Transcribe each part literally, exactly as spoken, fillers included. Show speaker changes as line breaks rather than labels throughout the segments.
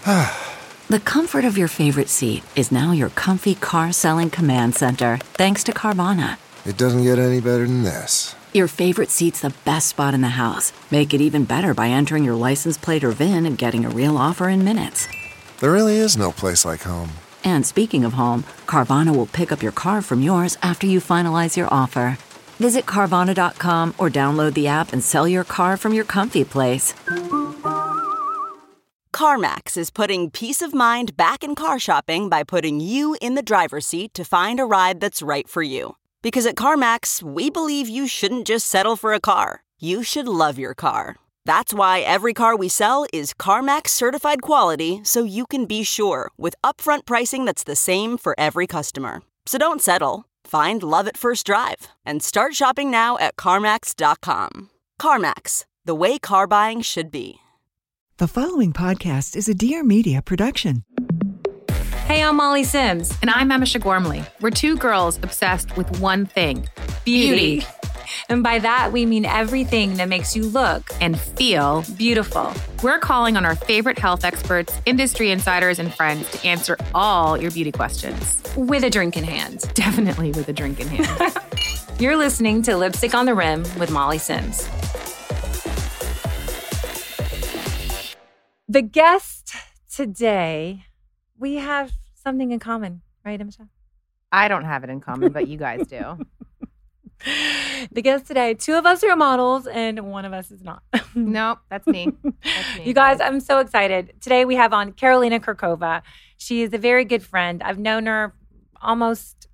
The comfort of your favorite seat is now your comfy car selling command center, thanks to Carvana.
It doesn't get any better than this.
Your favorite seat's the best spot in the house. Make it even better by entering your license plate or V I N and getting a real offer in minutes.
There really is no place like home.
And speaking of home, Carvana will pick up your car from yours after you finalize your offer. Visit Carvana dot com or download the app and sell your car from your comfy place.
CarMax is putting peace of mind back in car shopping by putting you in the driver's seat to find a ride that's right for you. Because at CarMax, we believe you shouldn't just settle for a car. You should love your car. That's why every car we sell is CarMax certified quality, so you can be sure with upfront pricing that's the same for every customer. So don't settle. Find love at first drive and start shopping now at CarMax dot com. CarMax, the way car buying should be.
The following podcast is a Dear Media production.
Hey, I'm Molly Sims.
And I'm Emisha Gormley. We're two girls obsessed with one thing, beauty.
Beauty. And by that, we mean everything that makes you look
And feel
beautiful.
We're calling on our favorite health experts, industry insiders, and friends to answer all your beauty questions.
With a drink in hand.
Definitely with a drink in hand.
You're listening to Lipstick on the Rim with Molly Sims. The guest today, we have something in common, right, Emisha?
I don't have it in common, but you guys do.
The guest today, two of us are models and one of us is not.
Nope, that's me. That's me.
You guys, I'm so excited. Today we have on Karolina Kurkova. She is a very good friend. I've known her almost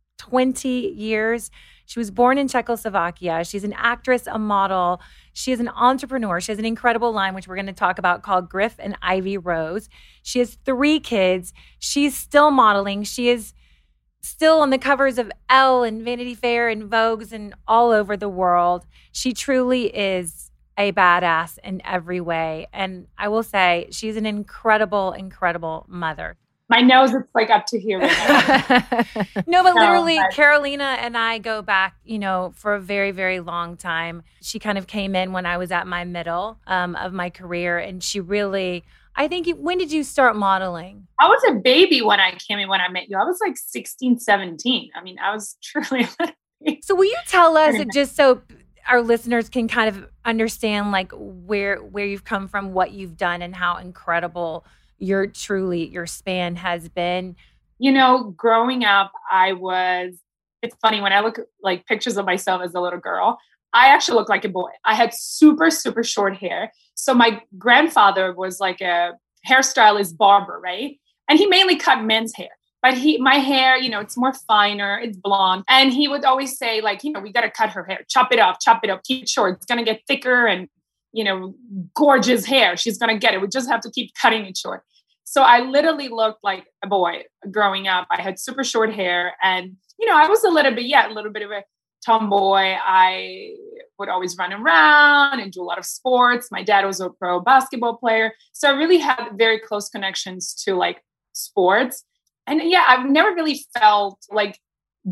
twenty years. She was born in Czechoslovakia. She's an actress, a model. She is an entrepreneur. She has an incredible line, which we're going to talk about, called Griff and Ivy Rose. She has three kids. She's still modeling. She is still on the covers of Elle and Vanity Fair and Vogue's and all over the world. She truly is a badass in every way. And I will say, she's an incredible, incredible mother.
My nose is like up to here right now.
No, but
No,
literally,
but-
Karolina and I go back, you know, for a very, very long time. She kind of came in when I was at my middle um, of my career. And she really, I think, you, when did you start modeling?
I was a baby when I came in, when I met you. I was like sixteen, seventeen. I mean, I was truly a little baby.
So will you tell us, just so our listeners can kind of understand, like, where where you've come from, what you've done, and how incredible your truly your span has been?
You know, growing up, I was, it's funny when I look at like pictures of myself as a little girl, I actually look like a boy. I had super, super short hair. So my grandfather was like a hairstylist barber, right? And he mainly cut men's hair. But he, my hair, you know, it's more finer, it's blonde. And he would always say, like, you know, we got to cut her hair, chop it off, chop it up, keep it short. It's going to get thicker and, you know, gorgeous hair. She's going to get it. We just have to keep cutting it short. So I literally looked like a boy growing up. I had super short hair and, you know, I was a little bit, yeah, a little bit of a tomboy. I would always run around and do a lot of sports. My dad was a pro basketball player. So I really had very close connections to like sports. And yeah, I've never really felt like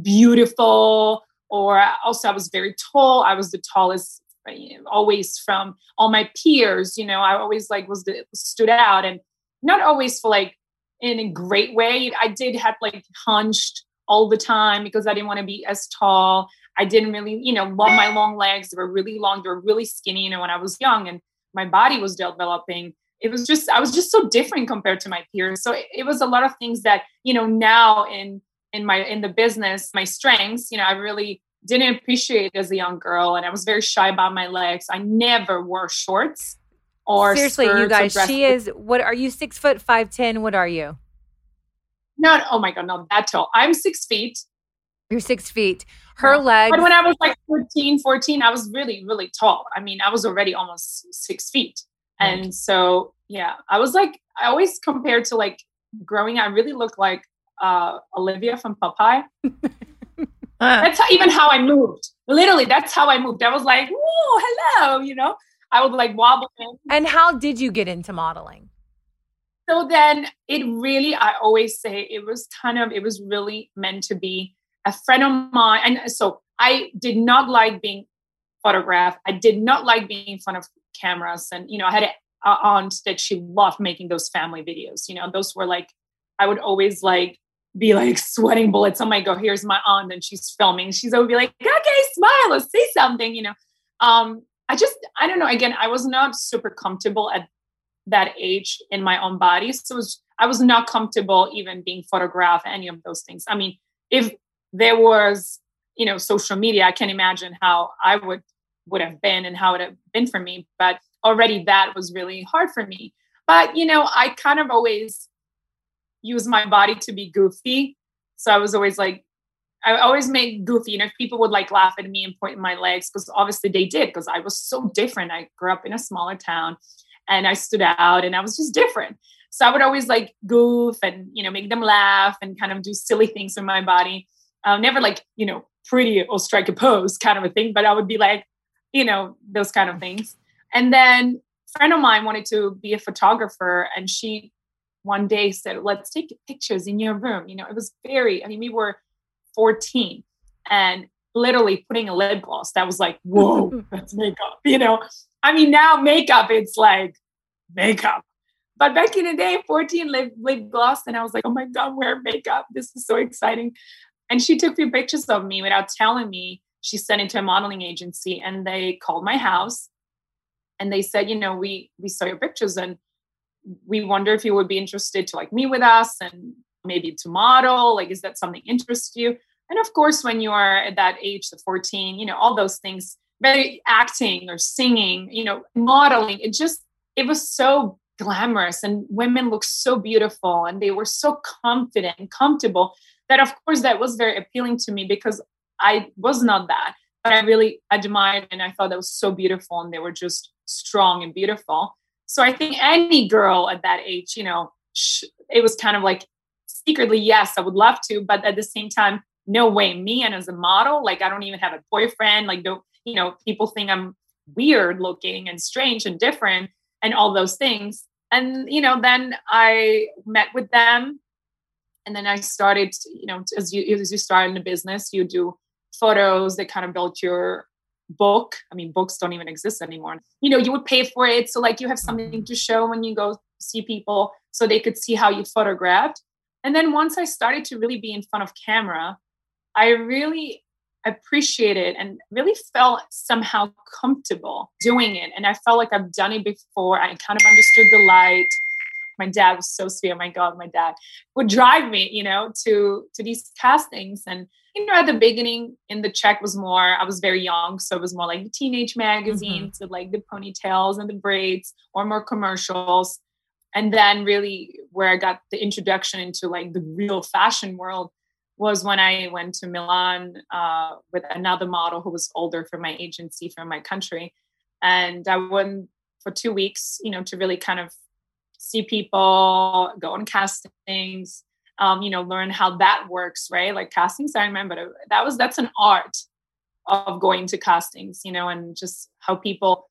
beautiful, or also I was very tall. I was the tallest, you know, always from all my peers. You know, I always like was the stood out, and not always for like in a great way. I did have like hunched all the time because I didn't want to be as tall. I didn't really, you know, love my long legs. They were really long. They were really skinny. You know, when I was young and my body was developing, it was just, I was just so different compared to my peers. So it, it was a lot of things that, you know, now in, in my, in the business, my strengths, you know, I really didn't appreciate as a young girl. And I was very shy about my legs. I never wore shorts or
seriously,
skirts
you guys,
or
she is, what are you, six foot, five, ten? What are you?
Not, oh my God, not that tall. I'm six feet.
You're six feet. Her legs.
But when I was like thirteen, fourteen, I was really, really tall. I mean, I was already almost six feet. Right. And so, yeah, I was like, I always compared to like growing, I really looked like uh, Olivia from Popeye. That's how, even how I moved. Literally, that's how I moved. I was like, whoa, hello, you know, I would like wobble in.
And how did you get into modeling?
So then it really, I always say it was kind of, it was really meant to be. A friend of mine, and so I did not like being photographed. I did not like being in front of cameras. And, you know, I had a, uh, aunt that she loved making those family videos. You know, those were like, I would always like be like sweating bullets. Oh my God, here's my aunt and she's filming. She's always be like, okay, smile or say something, you know. Um, I just, I don't know. Again, I was not super comfortable at that age in my own body. So it was, I was not comfortable even being photographed, any of those things. I mean, if there was, you know, social media, I can imagine how I would, would have been and how it would have been for me. But already that was really hard for me. But, you know, I kind of always use my body to be goofy. So I was always like, I always make goofy, you know, if people would like laugh at me and point my legs, because obviously they did, because I was so different. I grew up in a smaller town and I stood out and I was just different. So I would always like goof and, you know, make them laugh and kind of do silly things with my body. Uh, never like, you know, pretty or strike a pose kind of a thing, but I would be like, you know, those kind of things. And then a friend of mine wanted to be a photographer, and she one day said, let's take pictures in your room. You know, it was very, I mean, we were fourteen and literally putting a lip gloss. That was like, whoa, that's makeup. You know, I mean, now makeup, it's like makeup. But back in the day, fourteen lip, lip gloss. And I was like, oh my God, wear makeup. This is so exciting. And she took a few pictures of me without telling me. She sent it to a modeling agency and they called my house and they said, you know, we, we saw your pictures and we wonder if you would be interested to like meet with us and maybe to model. Like, is that something interests you? And of course, when you are at that age, the fourteen, you know, all those things, very acting or singing, you know, modeling, it just, it was so glamorous and women looked so beautiful and they were so confident and comfortable that of course that was very appealing to me, because I was not that, but I really admired and I thought that was so beautiful and they were just strong and beautiful. So I think any girl at that age, you know, sh- it was kind of like secretly, yes, I would love to, but at the same time, no way, me and as a model, like I don't even have a boyfriend, like don't, you know, people think I'm weird looking and strange and different and all those things. And, you know, then I met with them and then I started, you know, as you, as you start in a business, you do photos that kind of built your book. I mean, books don't even exist anymore. You know, you would pay for it. So like you have something to show when you go see people so they could see how you photographed. And then once I started to really be in front of camera, I really appreciated and really felt somehow comfortable doing it. And I felt like I've done it before. I kind of understood the light. My dad was so sweet. Oh my God, my dad would drive me, you know, to, to these castings. And, you know, at the beginning in the check was more, I was very young. So it was more like the teenage magazines mm-hmm. with like the ponytails and the braids or more commercials. And then really where I got the introduction into like the real fashion world was when I went to Milan uh, with another model who was older from my agency from my country. And I went for two weeks, you know, to really kind of see people, go on castings, um, you know, learn how that works, right? Like castings, I remember that was, that's an art of going to castings, you know, and just how people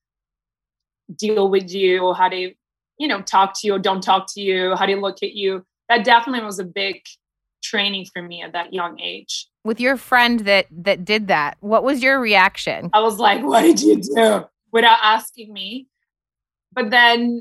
deal with you, how they, you know, talk to you or don't talk to you, how they look at you. That definitely was a big training for me at that young age.
With your friend that that did that, what was your reaction?
I was like, what did you do? Without asking me. But then,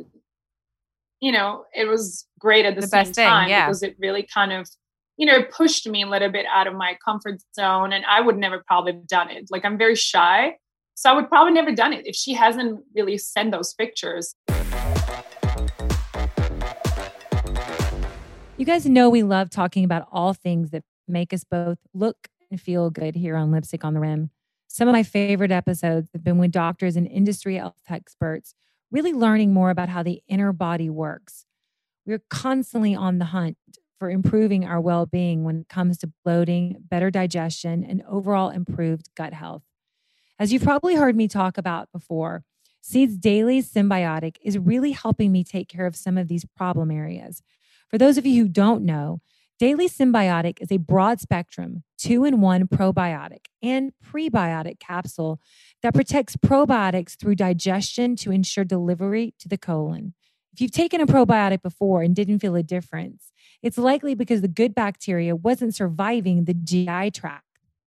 you know, it was great at the, the same
thing,
time
yeah.
because it really kind of, you know, pushed me a little bit out of my comfort zone. And I would never probably have done it. Like I'm very shy. So I would probably never done it if she hasn't really sent those pictures.
You guys know we love talking about all things that make us both look and feel good here on Lipstick on the Rim. Some of my favorite episodes have been with doctors and industry health experts, really learning more about how the inner body works. We're constantly on the hunt for improving our well-being when it comes to bloating, better digestion, and overall improved gut health. As you've probably heard me talk about before, Seed's Daily Symbiotic is really helping me take care of some of these problem areas. For those of you who don't know, Daily Symbiotic is a broad spectrum, two-in-one probiotic and prebiotic capsule that protects probiotics through digestion to ensure delivery to the colon. If you've taken a probiotic before and didn't feel a difference, it's likely because the good bacteria wasn't surviving the G I tract.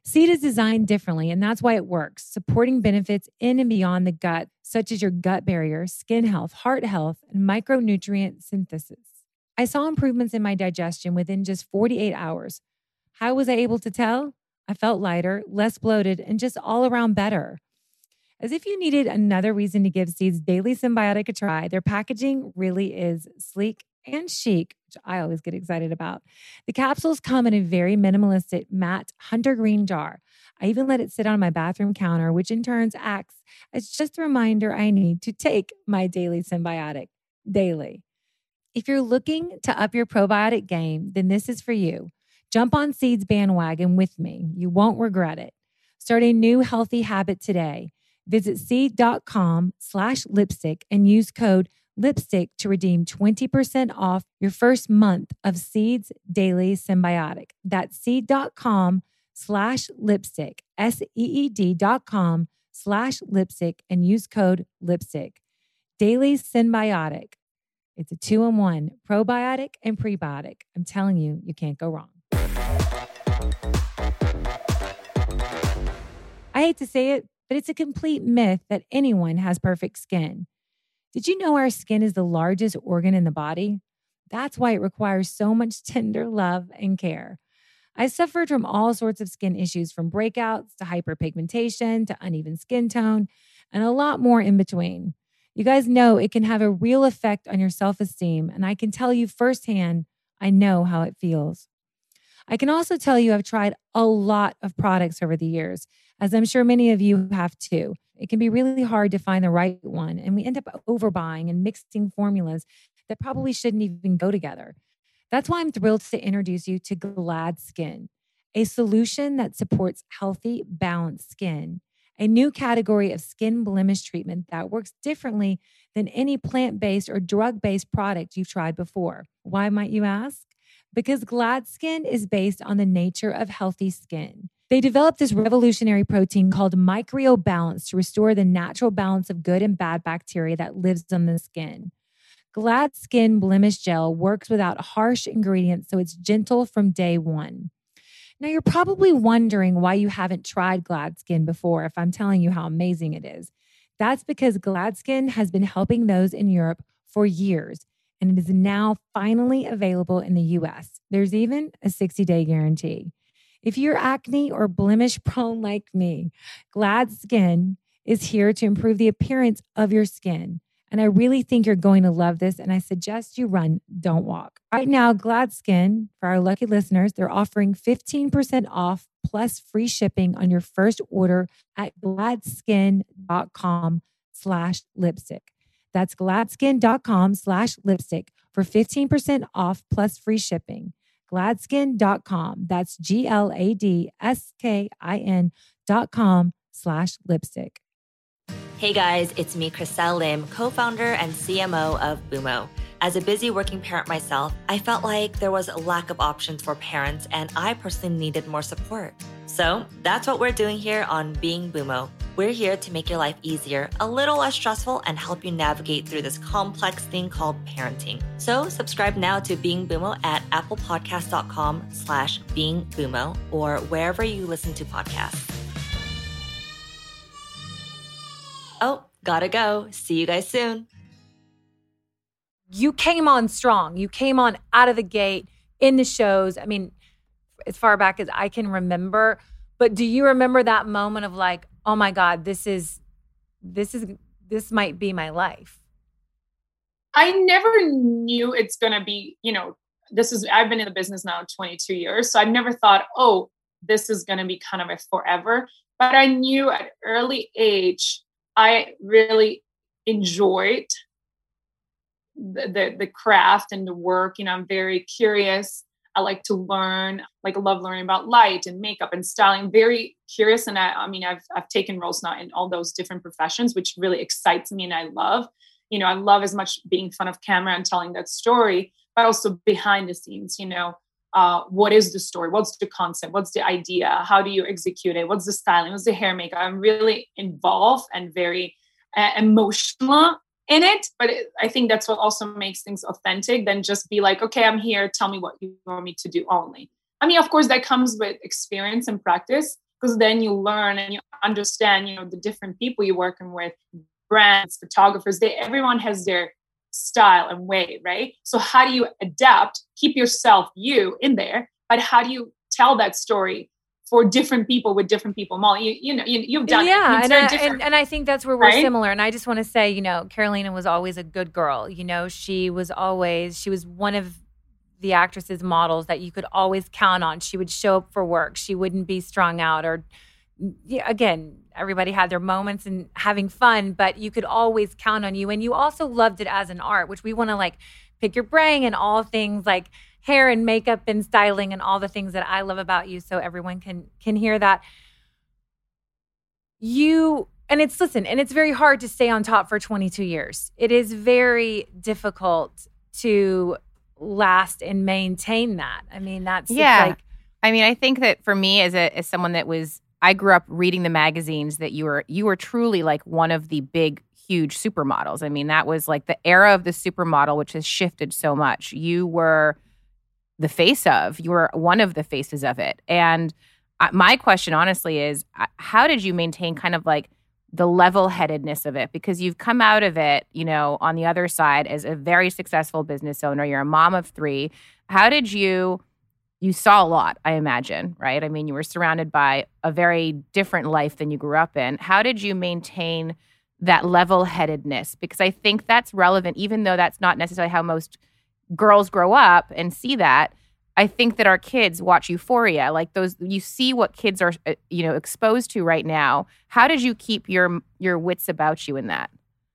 Seed is designed differently, and that's why it works, supporting benefits in and beyond the gut, such as your gut barrier, skin health, heart health, and micronutrient synthesis. I saw improvements in my digestion within just forty-eight hours. How was I able to tell? I felt lighter, less bloated, and just all around better. As if you needed another reason to give Seed's Daily Symbiotic a try, their packaging really is sleek and chic, which I always get excited about. The capsules come in a very minimalistic matte hunter green jar. I even let it sit on my bathroom counter, which in turn acts as just a reminder I need to take my Daily Symbiotic daily. If you're looking to up your probiotic game, then this is for you. Jump on Seed's bandwagon with me. You won't regret it. Start a new healthy habit today. Visit seed.com slash lipstick and use code lipstick to redeem twenty percent off your first month of Seed's Daily Symbiotic. That's seed.com slash lipstick, S-E-E-D dot com slash lipstick, and use code lipstick. Daily Symbiotic. It's a two-in-one, probiotic and prebiotic. I'm telling you, you can't go wrong. I hate to say it, but it's a complete myth that anyone has perfect skin. Did you know our skin is the largest organ in the body? That's why it requires so much tender love and care. I suffered from all sorts of skin issues, from breakouts to hyperpigmentation to uneven skin tone, and a lot more in between. You guys know it can have a real effect on your self-esteem, and I can tell you firsthand, I know how it feels. I can also tell you I've tried a lot of products over the years, as I'm sure many of you have too. It can be really hard to find the right one, and we end up overbuying and mixing formulas that probably shouldn't even go together. That's why I'm thrilled to introduce you to Glad Skin, a solution that supports healthy, balanced skin, a new category of skin blemish treatment that works differently than any plant-based or drug-based product you've tried before. Why, might you ask? Because Glad Skin is based on the nature of healthy skin. They developed this revolutionary protein called MicroBalance to restore the natural balance of good and bad bacteria that lives on the skin. Glad Skin Blemish Gel works without harsh ingredients, so it's gentle from day one. Now, you're probably wondering why you haven't tried Glad Skin before if I'm telling you how amazing it is. That's because Glad Skin has been helping those in Europe for years, and it is now finally available in the U S. There's even a sixty-day guarantee. If you're acne or blemish prone like me, Glad Skin is here to improve the appearance of your skin. And I really think you're going to love this, and I suggest you run, don't walk. Right now, Glad Skin, for our lucky listeners, they're offering fifteen percent off plus free shipping on your first order at gladskin.com slash lipstick. That's gladskin.com slash lipstick for fifteen percent off plus free shipping. gladskin dot com. That's G L A D S K I N dot com slash lipstick.
Hey guys, it's me, Chriselle Lim, co-founder and C M O of Boomo. As a busy working parent myself, I felt like there was a lack of options for parents, and I personally needed more support. So that's what we're doing here on Being Boomo. We're here to make your life easier, a little less stressful, and help you navigate through this complex thing called parenting. So subscribe now to Being Boomo at applepodcast.com slash Being Boomo or wherever you listen to podcasts. Oh, gotta go. See you guys soon.
You came on strong. You came on out of the gate in the shows. I mean, as far back as I can remember. But do you remember that moment of like, oh my God, this is, this is, this might be my life?
I never knew it's going to be, you know, this is, I've been in the business now twenty-two years. So I've never thought, oh, this is going to be kind of a forever. But I knew at early age, I really enjoyed the, the the craft and the work. You know, I'm very curious. I like to learn, like I love learning about light and makeup and styling. Very curious. And I, I mean, I've I've taken roles now in all those different professions, which really excites me. And I love, you know, I love as much being in front of camera and telling that story, but also behind the scenes, you know, uh, what is the story? What's the concept? What's the idea? How do you execute it? What's the styling? What's the hair makeup? I'm really involved and very uh, emotional in it, but it, I think that's what also makes things authentic than just be like, okay, I'm here. Tell me what you want me to do only. I mean, of course, that comes with experience and practice, because then you learn and you understand, you know, the different people you're working with, brands, photographers, they, everyone has their style and way, right? So how do you adapt, keep yourself, you in there, but how do you tell that story for different people with different people? Molly, you, you know, you, you've done
yeah,
it.
And, I, and, and I think that's where we're
right?
similar. And I just want to say, you know, Carolina was always a good girl. You know, she was always, she was one of the actresses, models that you could always count on. She would show up for work. She wouldn't be strung out or, yeah, again, everybody had their moments and having fun, but you could always count on you. And you also loved it as an art, which we want to like pick your brain and all things like hair and makeup and styling and all the things that I love about you. So everyone can, can hear that. You, and it's, listen, and it's very hard to stay on top for twenty-two years. It is very difficult to last and maintain that. I mean, that's
yeah.
like,
I mean, I think that for me as a, as someone that was, I grew up reading the magazines that you were, you were truly like one of the big, huge supermodels. I mean, that was like the era of the supermodel, which has shifted so much. You were the face of, you were one of the faces of it. And uh, my question honestly is, uh, how did you maintain kind of like the level-headedness of it? Because you've come out of it, you know, on the other side as a very successful business owner. You're a mom of three. How did you, you saw a lot, I imagine, right? I mean, you were surrounded by a very different life than you grew up in. How did you maintain that level-headedness? Because I think that's relevant, even though that's not necessarily how most girls grow up and see that. I think that our kids watch Euphoria, like those, you see what kids are, you know, exposed to right now. How did you keep your your wits about you in that?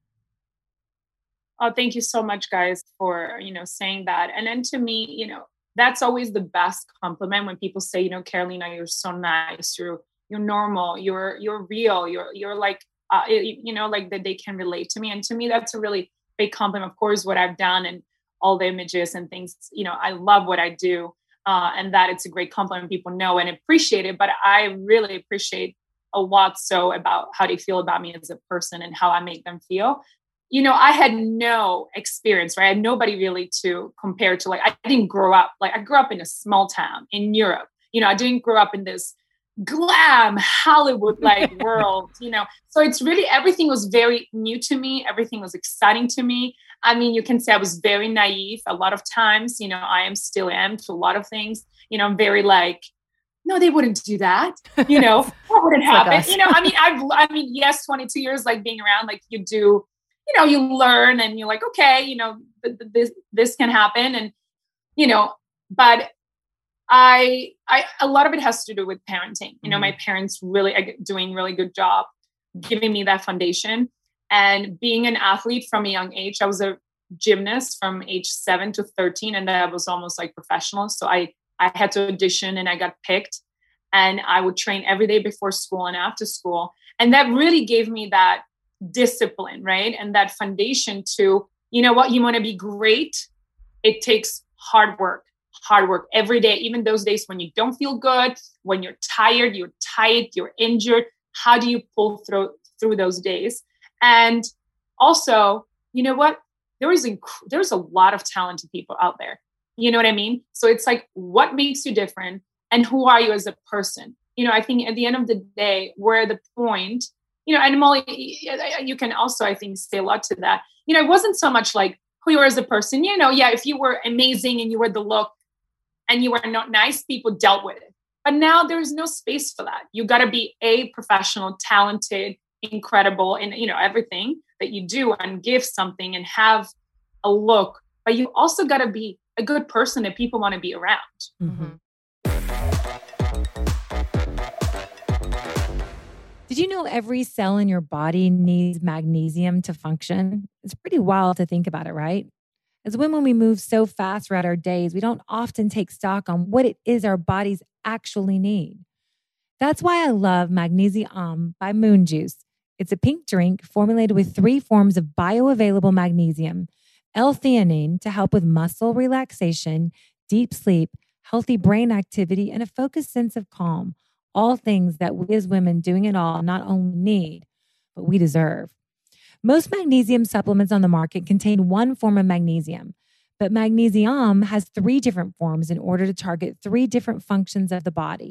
Oh, thank you so much, guys, for, you know, saying that. And then to me, you know, that's always the best compliment when people say, you know, Carolina, you're so nice, you're you're normal, you're you're real, you're you're like, uh, you know, like that they can relate to me. And to me, that's a really big compliment. Of course, what I've done and all the images and things, you know, I love what I do. Uh, and that it's a great compliment. People know and appreciate it. But I really appreciate a lot so about how they feel about me as a person and how I make them feel. You know, I had no experience, right? I had nobody really to compare to. Like, I didn't grow up, like I grew up in a small town in Europe. You know, I didn't grow up in this glam Hollywood like world, you know. So it's really, everything was very new to me. Everything was exciting to me. I mean, you can say I was very naive a lot of times, you know, I am still am to a lot of things. You know, I'm very like, no, they wouldn't do that. You know, that wouldn't happen. Like you know, I mean, I've, I mean, yes, twenty-two years, like being around, like you do, you know, you learn and you're like, okay, you know, th- th- this, this can happen. And, you know, but I, I, a lot of it has to do with parenting. You know, mm-hmm. my parents really are doing really good job giving me that foundation. And being an athlete from a young age, I was a gymnast from age seven to thirteen. And that was almost like professional. So I, I had to audition and I got picked and I would train every day before school and after school. And that really gave me that discipline, right? And that foundation to, you know what, you want to be great. It takes hard work, hard work every day, even those days when you don't feel good, when you're tired, you're tired, you're injured. How do you pull through through those days? And also, you know what? There is inc- there's a lot of talented people out there. You know what I mean? So it's like, what makes you different and who are you as a person? You know, I think at the end of the day, we're at the point, you know, and Molly, you can also, I think, say a lot to that. You know, it wasn't so much like who you are as a person. You know, yeah, if you were amazing and you were the look and you were not nice, people dealt with it. But now there's no space for that. You got to be a professional, talented, incredible in, you know, everything that you do and give something and have a look. But you also got to be a good person that people want to be around.
Mm-hmm. Did you know every cell in your body needs magnesium to function? It's pretty wild to think about it, right? As women, we move so fast throughout our days, we don't often take stock on what it is our bodies actually need. That's why I love Magnesium by Moon Juice. It's a pink drink formulated with three forms of bioavailable magnesium, L-theanine to help with muscle relaxation, deep sleep, healthy brain activity, and a focused sense of calm. All things that we as women doing it all not only need, but we deserve. Most magnesium supplements on the market contain one form of magnesium, but Magnesium has three different forms in order to target three different functions of the body: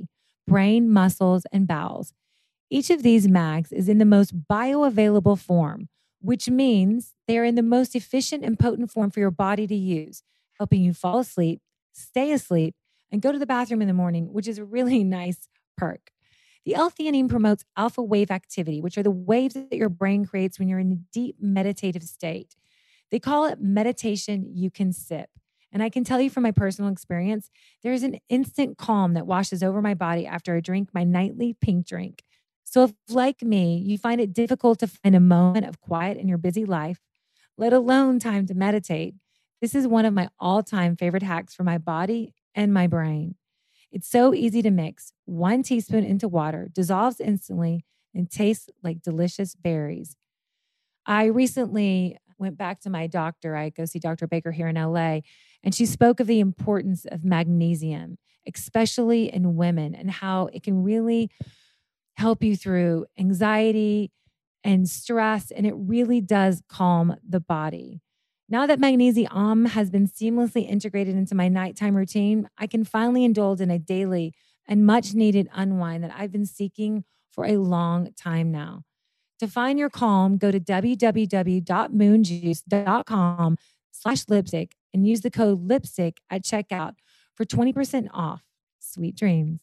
brain, muscles, and bowels. Each of these mags is in the most bioavailable form, which means they are in the most efficient and potent form for your body to use, helping you fall asleep, stay asleep, and go to the bathroom in the morning, which is a really nice perk. The L-theanine promotes alpha wave activity, which are the waves that your brain creates when you're in a deep meditative state. They call it meditation you can sip. And I can tell you from my personal experience, there's an instant calm that washes over my body after I drink my nightly pink drink. So if, like me, you find it difficult to find a moment of quiet in your busy life, let alone time to meditate, this is one of my all-time favorite hacks for my body and my brain. It's so easy to mix. One teaspoon into water, dissolves instantly, and tastes like delicious berries. I recently went back to my doctor. I go see Doctor Baker here in L A, and she spoke of the importance of magnesium, especially in women, and how it can really help you through anxiety and stress, and it really does calm the body. Now that magnesium has been seamlessly integrated into my nighttime routine, I can finally indulge in a daily and much needed unwind that I've been seeking for a long time now. To find your calm, go to www.moonjuice.com slash lipstick and use the code lipstick at checkout for twenty percent off. Sweet dreams.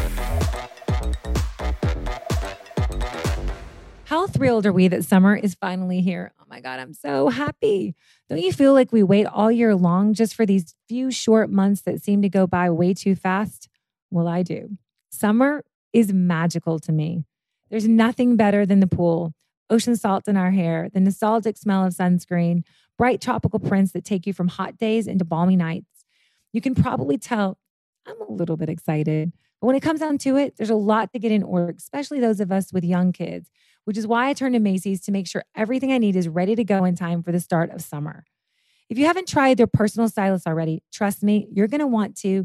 How thrilled are we that summer is finally here? Oh my God, I'm so happy. Don't you feel like we wait all year long just for these few short months that seem to go by way too fast? Well, I do. Summer is magical to me. There's nothing better than the pool, ocean salt in our hair, the nostalgic smell of sunscreen, bright tropical prints that take you from hot days into balmy nights. You can probably tell I'm a little bit excited. But when it comes down to it, there's a lot to get in order, especially those of us with young kids, which is why I turn to Macy's to make sure everything I need is ready to go in time for the start of summer. If you haven't tried their personal stylist already, trust me, you're going to want to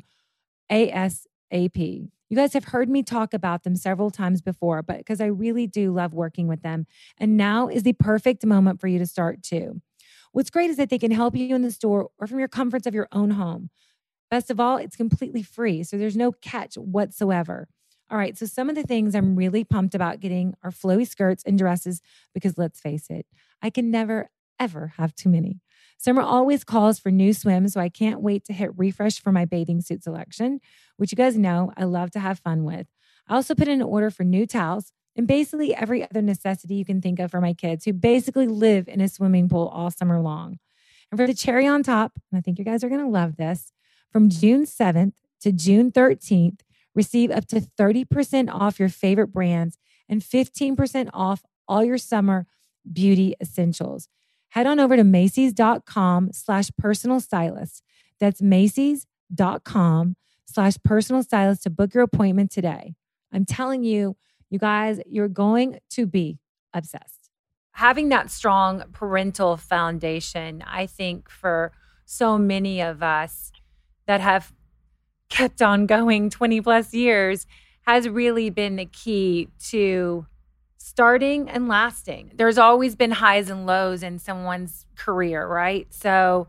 ASAP. You guys have heard me talk about them several times before, but because I really do love working with them. And now is the perfect moment for you to start too. What's great is that they can help you in the store or from your comforts of your own home. Best of all, it's completely free, so there's no catch whatsoever. All right, so some of the things I'm really pumped about getting are flowy skirts and dresses because let's face it, I can never, ever have too many. Summer always calls for new swims, so I can't wait to hit refresh for my bathing suit selection, which you guys know I love to have fun with. I also put in an order for new towels and basically every other necessity you can think of for my kids who basically live in a swimming pool all summer long. And for the cherry on top, and I think you guys are going to love this, from June seventh to June thirteenth, receive up to thirty percent off your favorite brands and fifteen percent off all your summer beauty essentials. Head on over to Macy's.com slash personal stylist. That's Macy's.com slash personal stylist to book your appointment today. I'm telling you, you guys, you're going to be obsessed. Having that strong parental foundation, I think for so many of us that have kept on going twenty plus years has really been the key to starting and lasting. There's always been highs and lows in someone's career, right? So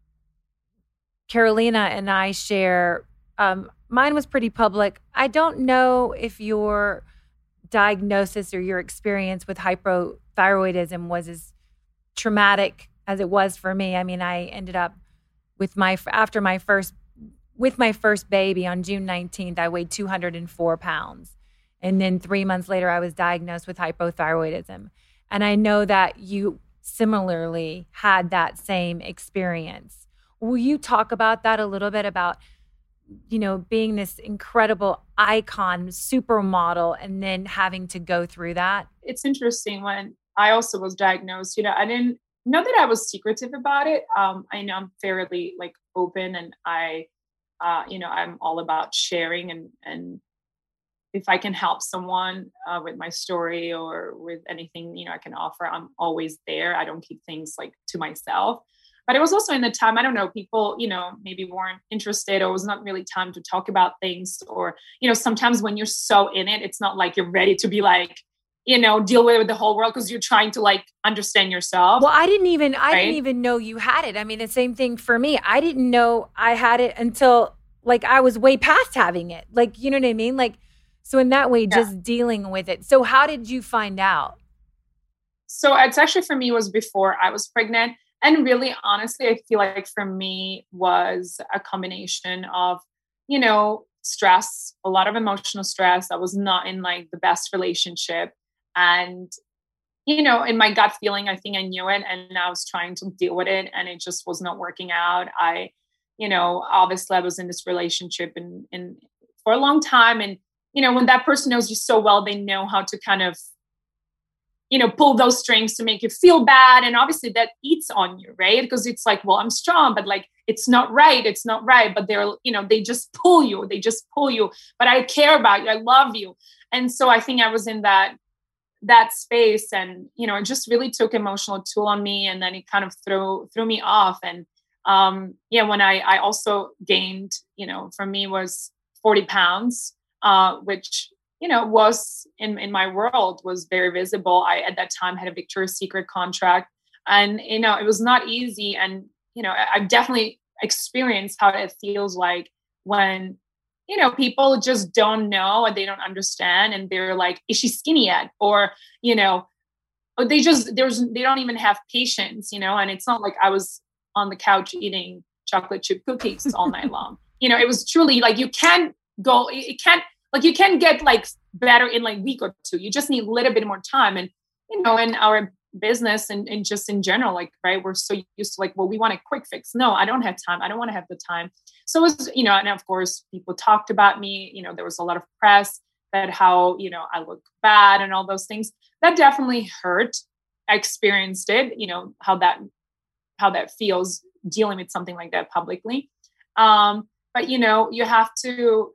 Carolina and I share, um, mine was pretty public. I don't know if your diagnosis or your experience with hypothyroidism was as traumatic as it was for me. I mean, I ended up with my, after my first With my first baby on June nineteenth, I weighed two hundred four pounds. And then three months later, I was diagnosed with hypothyroidism. And I know that you similarly had that same experience. Will you talk about that a little bit about, you know, being this incredible icon, supermodel, and then having to go through that?
It's interesting when I also was diagnosed, you know, I didn't know that I was secretive about it. Um, I know I'm fairly like open and I, Uh, you know, I'm all about sharing and, and if I can help someone uh, with my story or with anything, you know, I can offer, I'm always there. I don't keep things like to myself, but it was also in the time, I don't know, people, you know, maybe weren't interested or it was not really time to talk about things or, you know, sometimes when you're so in it, it's not like you're ready to be like, you know, deal with the whole world because you're trying to like understand yourself.
Well, I didn't even, I
right?
didn't even know you had it. I mean, the same thing for me. I didn't know I had it until like I was way past having it. Like, you know what I mean? Like, So in that way,
Yeah.
just dealing with it. So how did you find out?
So it's actually for me was before I was pregnant. And really, honestly, I feel like for me was a combination of, you know, stress, a lot of emotional stress. I was not in like the best relationship. And, you know, in my gut feeling, I think I knew it and I was trying to deal with it and it just was not working out. I, you know, obviously I was in this relationship and, and for a long time. And, you know, when that person knows you so well, they know how to kind of, you know, pull those strings to make you feel bad. And obviously that eats on you, right? Because it's like, well, I'm strong, but like, it's not right. It's not right. But they're, you know, they just pull you. They just pull you. But I care about you. I love you. And so I think I was in that, that space and, you know, it just really took emotional toll on me. And then it kind of threw, threw me off. And um, yeah, when I, I also gained, you know, for me was forty pounds, uh, which, you know, was in, in my world was very visible. I, at that time had a Victoria's Secret contract and, you know, it was not easy. And, you know, I, I've definitely experienced how it feels like when, you know, people just don't know and they don't understand. And they're like, is she skinny yet? Or, you know, or they just, there's, they don't even have patience, you know, and it's not like I was on the couch eating chocolate chip cookies all night long. You know, it was truly like, you can't go, it can't, like you can get like better in like a week or two. You just need a little bit more time. And, you know, in our business and, and just in general, like, right, we're so used to like, well, we want a quick fix. No, I don't have time. I don't want to have the time. So it was, you know, and of course people talked about me, you know, there was a lot of press that how, you know, I look bad and all those things that definitely hurt. I experienced it, you know, how that, how that feels dealing with something like that publicly. Um, but, you know, you have to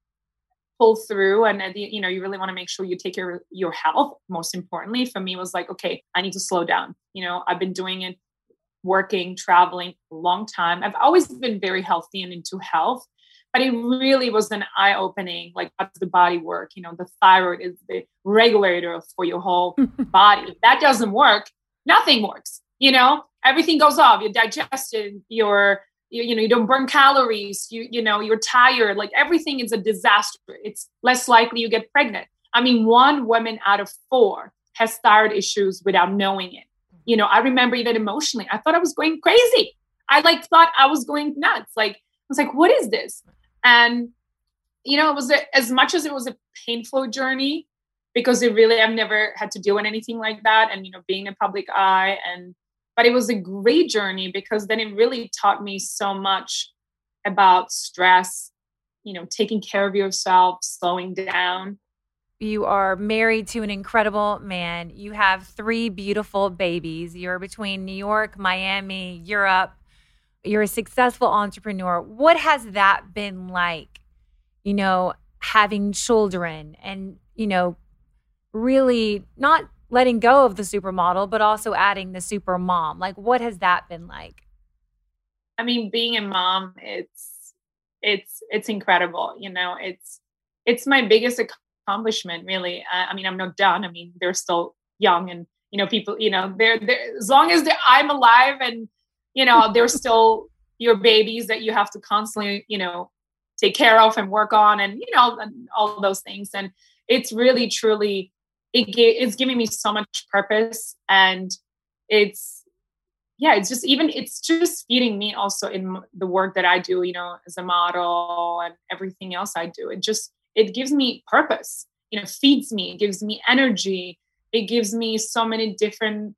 pull through and, you know, you really want to make sure you take care of your health. Most importantly for me was like, okay, I need to slow down. You know, I've been doing it, working, traveling a long time. I've always been very healthy and into health, but it really was an eye opening. Like, how does the body work? You know, the thyroid is the regulator for your whole body. If that doesn't work, nothing works. You know, everything goes off. Your digestion, your You, you know, you don't burn calories, you, you know, you're tired, like everything is a disaster. It's less likely you get pregnant. I mean, one woman out of four has thyroid issues without knowing it. You know, I remember even emotionally, I thought I was going crazy. I like thought I was going nuts. Like, I was like, what is this? And, you know, it was a, as much as it was a painful journey because it really, I've never had to deal with anything like that. And, you know, being in a public eye and, but it was a great journey because then it really taught me so much about stress, you know, taking care of yourself, slowing down.
You are married to an incredible man. You have three beautiful babies. You're between New York, Miami, Europe. You're a successful entrepreneur. What has that been like, you know, having children and, you know, really not letting go of the supermodel, but also adding the super mom? Like, what has that been like?
I mean, being a mom, it's, it's, it's incredible. You know, it's, it's my biggest accomplishment, really. I, I mean, I'm not done. I mean, they're still young and, you know, people, you know, they're, they're as long as they're, I'm alive and, you know, they're still your babies that you have to constantly, you know, take care of and work on and, you know, and all those things. And it's really, truly, It gave, it's giving me so much purpose and it's, yeah, it's just even, it's just feeding me also in the work that I do, you know, as a model and everything else I do. It just, it gives me purpose, you know, feeds me, it gives me energy. It gives me so many different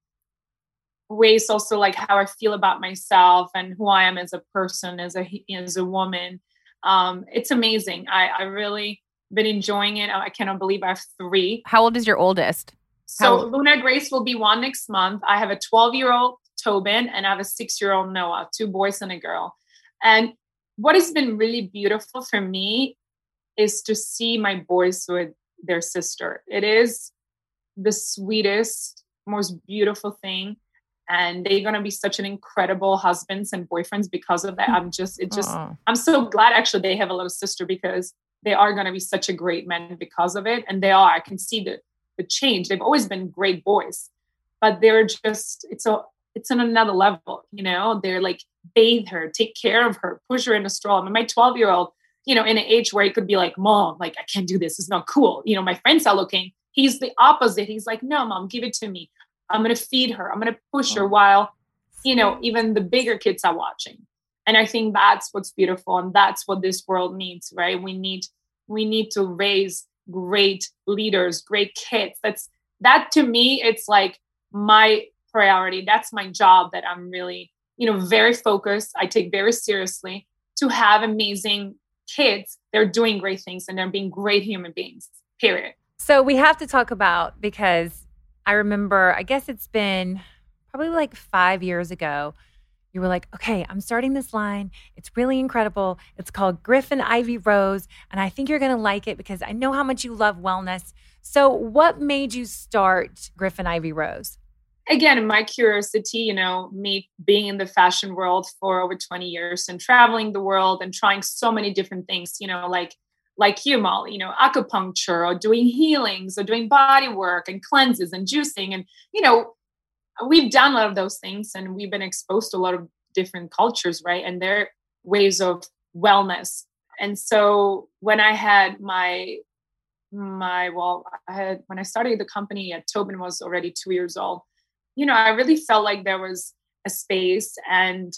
ways also like how I feel about myself and who I am as a person, as a, as a woman. Um, it's amazing. I, I really, been enjoying it. I cannot believe I have three.
How old is your oldest?
So
How-
Luna Grace will be one next month. I have a twelve-year-old Tobin and I have a six-year-old Noah, two boys and a girl. And what has been really beautiful for me is to see my boys with their sister. It is the sweetest, most beautiful thing. And they're going to be such an incredible husbands and boyfriends because of that. I'm just, it just,
Aww.
I'm so glad actually they have a little sister because they are going to be such a great man because of it. And they are, I can see the, the change. They've always been great boys, but they're just, it's a, it's on another level, you know, they're like, bathe her, take care of her, push her in a stroller. I mean, my twelve year old, you know, in an age where he could be like, Mom, like, I can't do this. It's not cool. You know, my friends are looking. He's the opposite. He's like, no, Mom, give it to me. I'm going to feed her. I'm going to push her while, you know, even the bigger kids are watching. And I think that's what's beautiful. And that's what this world needs, right? We need, we need to raise great leaders, great kids. That's, that to me, it's like my priority. That's my job that I'm really, you know, very focused. I take very seriously to have amazing kids. They're doing great things and they're being great human beings, period.
So we have to talk about, because I remember, I guess it's been probably like five years ago, you were like, okay, I'm starting this line. It's really incredible. It's called Griffin Ivy Rose. And I think you're going to like it because I know how much you love wellness. So what made you start Griffin Ivy Rose?
Again, my curiosity, you know, me being in the fashion world for over twenty years and traveling the world and trying so many different things, you know, like, like you, Molly, you know, acupuncture or doing healings or doing body work and cleanses and juicing. And, you know, we've done a lot of those things and we've been exposed to a lot of different cultures, right? And their ways of wellness. And so when I had my, my, well, I had, when I started the company at Tobin was already two years old, you know, I really felt like there was a space, and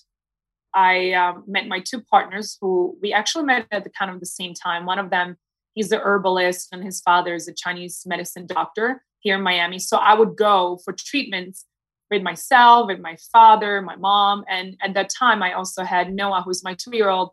I um, met my two partners who we actually met at the kind of the same time. One of them, he's a herbalist and his father is a Chinese medicine doctor here in Miami. So I would go for treatments with myself, with my father, my mom. And at that time, I also had Noah, who's my two-year-old,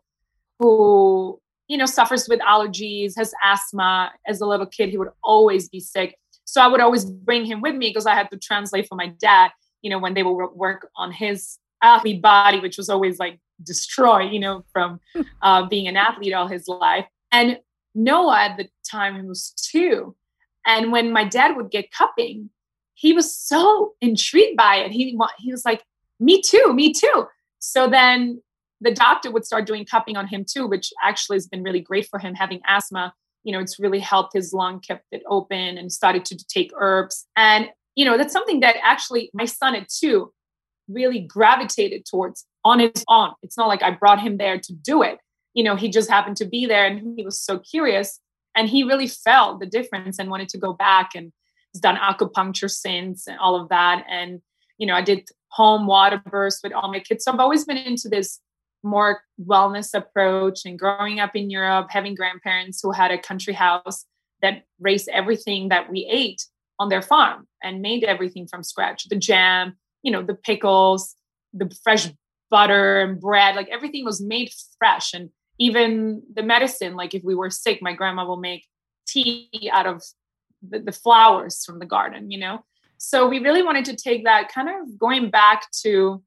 who, you know, suffers with allergies, has asthma. As a little kid, he would always be sick. So I would always bring him with me because I had to translate for my dad, you know, when they would work on his athlete body, which was always like destroyed, you know, from uh, being an athlete all his life. And Noah at the time, he was two. And when my dad would get cupping, he was so intrigued by it. He, he was like, me too, me too. So then the doctor would start doing cupping on him too, which actually has been really great for him having asthma. You know, it's really helped his lung, kept it open, and started to take herbs. And, you know, that's something that actually my son at two really gravitated towards on his own. It's not like I brought him there to do it. You know, he just happened to be there and he was so curious, and he really felt the difference and wanted to go back, and has done acupuncture since and all of that. And, you know, I did home water bursts with all my kids. So I've always been into this more wellness approach, and growing up in Europe, having grandparents who had a country house that raised everything that we ate on their farm and made everything from scratch. The jam, you know, the pickles, the fresh butter and bread, like everything was made fresh. And even the medicine, like if we were sick, my grandma will make tea out of the, the flowers from the garden, you know? So we really wanted to take that kind of going back to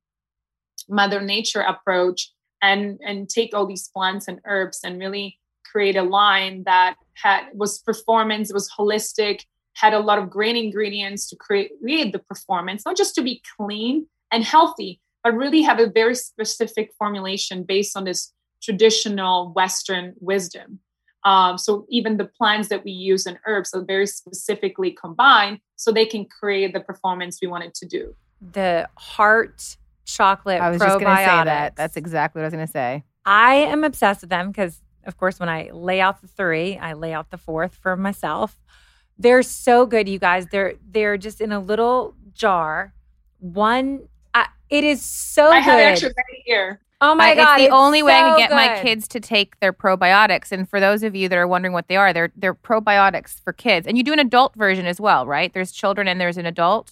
Mother Nature approach and, and take all these plants and herbs and really create a line that had was performance, it was holistic, had a lot of great ingredients to create, create the performance, not just to be clean and healthy, but really have a very specific formulation based on this traditional Western wisdom. Um, so even the plants that we use and herbs are very specifically combined so they can create the performance we wanted to do.
The heart chocolate
I was
probiotics.
just going to say that. That's exactly what I was going to say.
I am obsessed with them because, of course, when I lay out the three, I lay out the fourth for myself. They're so good, you guys. They're they're just in a little jar. One, I, it is so
I
good.
have it actually right here.
Oh my
I,
God.
It's the
it's
only way I
so
can get my
good.
kids to take their probiotics. And for those of you that are wondering what they are, they're they're probiotics for kids. And you do an adult version as well, right? There's children and there's an adult.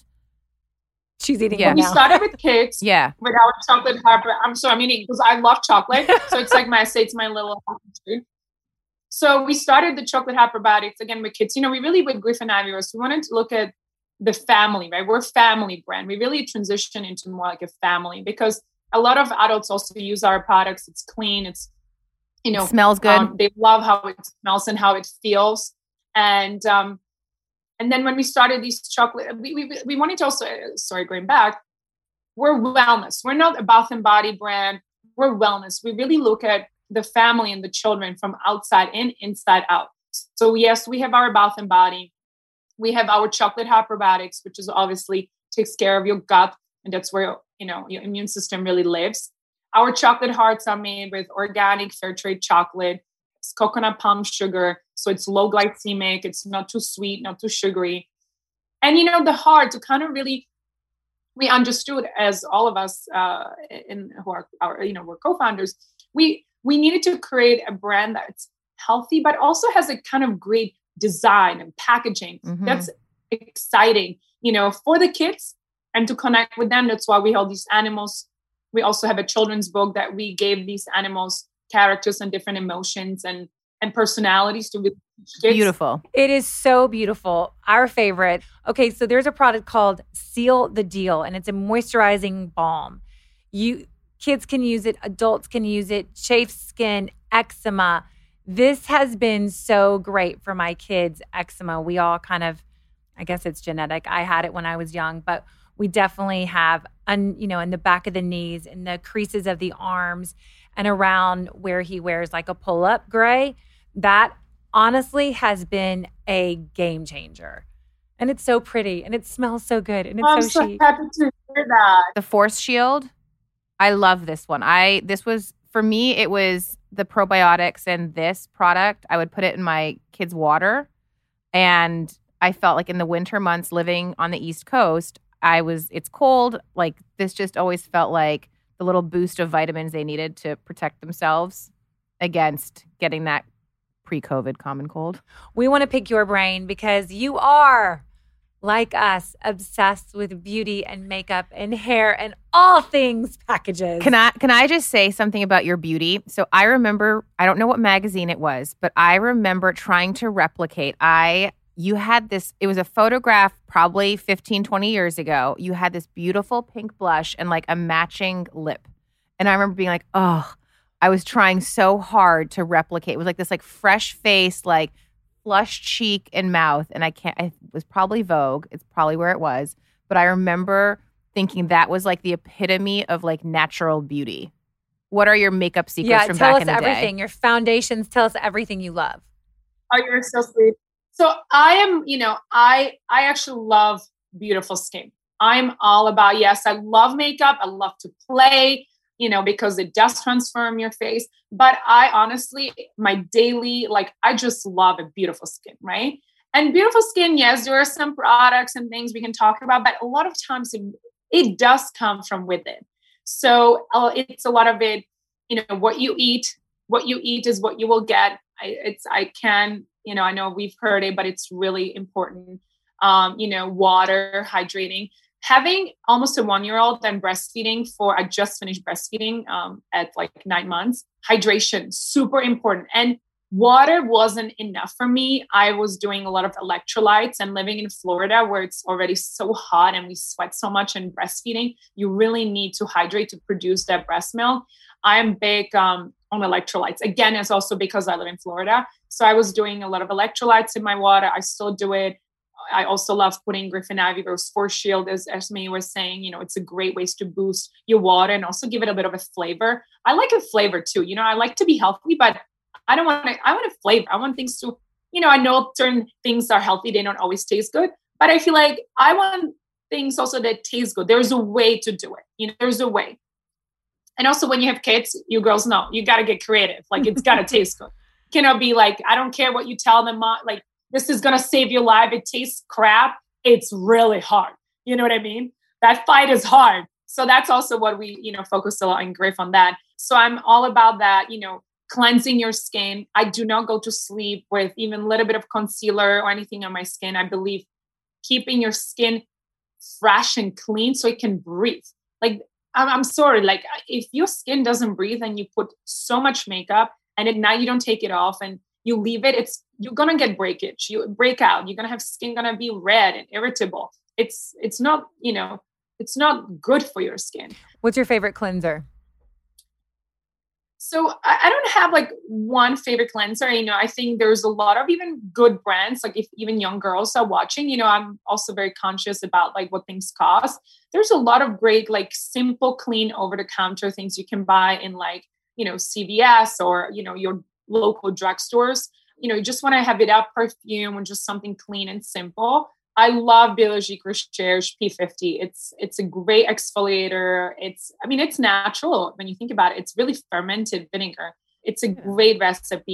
She's eating
Yeah.
one
We
now.
started with kids.
Yeah.
With our chocolate harper. I'm sorry, I'm eating because I love chocolate. So it's like my, I say it's my little food. So we started the chocolate hot probiotics again with kids. You know, we really, with Griffin Ivy Rose, we wanted to look at the family, right? We're a family brand. We really transition into more like a family because a lot of adults also use our products. It's clean. It's, you know,
It smells good.
Um, they love how it smells and how it feels. And, um, and then when we started these chocolate, we, we, we wanted to also, sorry, going back, we're wellness. We're not a Bath and Body brand. We're wellness. We really look at the family and the children from outside in, inside out. So yes, we have our Bath and Body. We have our chocolate hot probiotics, which is obviously takes care of your gut. And that's where, you know, your immune system really lives. Our chocolate hearts are made with organic fair trade chocolate, It's coconut palm sugar. So it's low glycemic. It's not too sweet, not too sugary. And, you know, the heart to kind of really, we understood as all of us uh, in who are, our, you know, we're co-founders, we, we needed to create a brand that's healthy, but also has a kind of great design and packaging mm-hmm. that's exciting, you know, for the kids and to connect with them. That's why we hold these animals. We also have a children's book that we gave these animals characters and different emotions and, and personalities to kids.
Beautiful.
It is so beautiful. Our favorite. Okay, so there's a product called Seal the Deal, and it's a moisturizing balm. You kids can use it, adults can use it, chafed skin, eczema. This has been so great for my kids' eczema. We all kind of, I guess it's genetic. I had it when I was young, but we definitely have, un, you know, in the back of the knees, in the creases of the arms, and around where he wears like a pull-up gray. That honestly has been a game changer. And it's so pretty and it smells so good and it's
I'm
so,
so
chic.
happy to hear that.
The Force Shield. I love this one. I this was for me it was the probiotics and this product. I would put it in my kids' water, and I felt like in the winter months living on the East Coast, I was it's cold, like this just always felt like the little boost of vitamins they needed to protect themselves against getting that pre-COVID common cold.
We want to pick your brain because you are, like us, obsessed with beauty and makeup and hair and all things packages.
Can I can I just say something about your beauty? So I remember, I don't know what magazine it was, but I remember trying to replicate. I you had this, it was a photograph probably fifteen, twenty years ago. You had this beautiful pink blush and like a matching lip. And I remember being like, oh, I was trying so hard to replicate. It was like this like fresh face, like flushed cheek and mouth. And I can't, it was probably Vogue. It's probably where it was. But I remember thinking that was like the epitome of like natural beauty. What are your makeup secrets
yeah,
from
tell
back
us
in the
everything.
day?
Your foundations, tell us everything you love.
Oh, you're so sweet. So I am, you know, I I actually love beautiful skin. I'm all about, yes, I love makeup. I love to play, you know, because it does transform your face. But I honestly, my daily, like, I just love a beautiful skin, right? And beautiful skin, yes, there are some products and things we can talk about, but a lot of times it, it does come from within. So uh, it's a lot of it, you know, what you eat, what you eat is what you will get. I, it's, I can, you know, I know we've heard it, but it's really important. Um, you know, water, hydrating. Having almost a one-year-old and breastfeeding for, I just finished breastfeeding um, at like nine months. Hydration, super important. And water wasn't enough for me. I was doing a lot of electrolytes and living in Florida where it's already so hot and we sweat so much in breastfeeding. You really need to hydrate to produce that breast milk. I'm big um, on electrolytes. Again, it's also because I live in Florida. So I was doing a lot of electrolytes in my water. I still do it. I also love putting Griffin Ivy Rose Force Shield, as Esme was saying. You know, it's a great way to boost your water and also give it a bit of a flavor. I like a flavor too. You know, I like to be healthy, but I don't want to, I want a flavor. I want things to, you know, I know certain things are healthy. They don't always taste good, but I feel like I want things also that taste good. There's a way to do it. You know, there's a way. And also when you have kids, you girls know, you got to get creative. Like it's got to taste good. You cannot be like, I don't care what you tell them. Like, this is going to save your life. It tastes crap. It's really hard. You know what I mean? That fight is hard. So that's also what we, you know, focus a lot in Griff on that. So I'm all about that, you know, cleansing your skin. I do not go to sleep with even a little bit of concealer or anything on my skin. I believe keeping your skin fresh and clean so it can breathe. Like, I'm, I'm sorry, like if your skin doesn't breathe and you put so much makeup and at night you don't take it off and you leave it, it's you're gonna get breakage. You break out. You're gonna have skin gonna be red and irritable. It's it's not, you know, it's not good for your skin.
What's your favorite cleanser?
So I, I don't have like one favorite cleanser. You know, I think there's a lot of even good brands. Like if even young girls are watching, you know, I'm also very conscious about like what things cost. There's a lot of great, like simple, clean over the counter things you can buy in like, you know, C V S or, you know, your local drugstores. You know, you just want to have it out perfume and just something clean and simple. I love Biologique Recherche P fifty. It's it's a great exfoliator. It's, I mean, it's natural when you think about it. It's really fermented vinegar. It's a great recipe.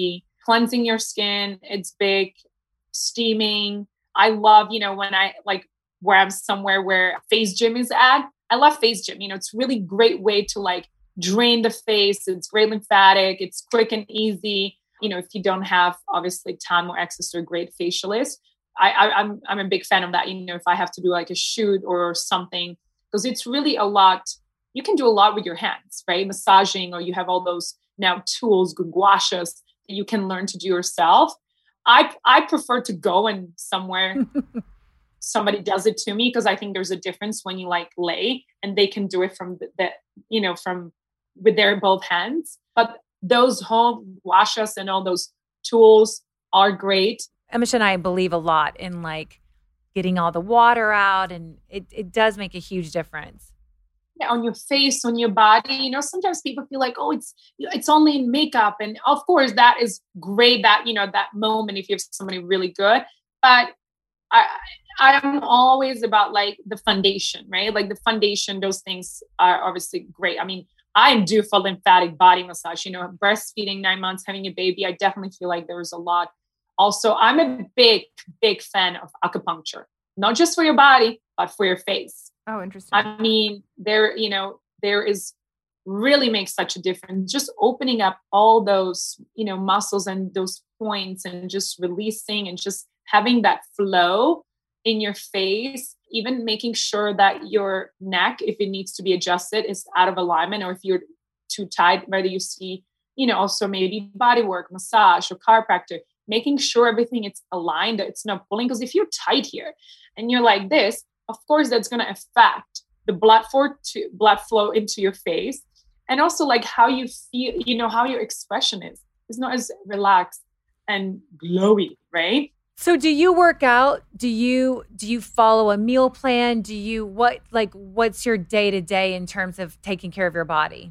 cleansing your skin. It's big. Steaming. I love, you know, when I like where I'm somewhere where Face Gym is at. I love Face Gym. You know, it's really great way to like drain the face. It's great lymphatic. It's quick and easy. You know, if you don't have obviously time or access to a great facialist, I, I, I'm I'm a big fan of that. You know, if I have to do like a shoot or something, because it's really a lot. You can do a lot with your hands, right? Massaging, or you have all those now tools, good gua shas that you can learn to do yourself. I I prefer to go and somewhere somebody does it to me, because I think there's a difference when you like lay and they can do it from the, the you know, from with their both hands. But those home gua shas and all those tools are great.
Amisha and I believe a lot in like getting all the water out, and it, it does make a huge difference.
Yeah, on your face, on your body. You know, sometimes people feel like, oh, it's it's only in makeup. And of course, that is great, that, you know, that moment if you have somebody really good. But I, I'm always about like the foundation, right? Like the foundation, those things are obviously great. I mean, I'm due for lymphatic body massage, you know, breastfeeding nine months, having a baby. I definitely feel like there was a lot. Also, I'm a big, big fan of acupuncture, not just for your body, but for your face.
Oh, interesting.
I mean, there, you know, there is really makes such a difference. Just opening up all those, you know, muscles and those points, and just releasing and just having that flow in your face, even making sure that your neck, if it needs to be adjusted, is out of alignment, or if you're too tight, whether you see, you know, also maybe body work, massage, or chiropractor, making sure everything is aligned, that it's not pulling. Because if you're tight here and you're like this, of course, that's going to affect the blood flow to blood flow into your face, and also like how you feel, you know, how your expression is. It's not as relaxed and glowy, right?
So do you work out? Do you do you follow a meal plan? Do you what like what's your day to day in terms of taking care of your body?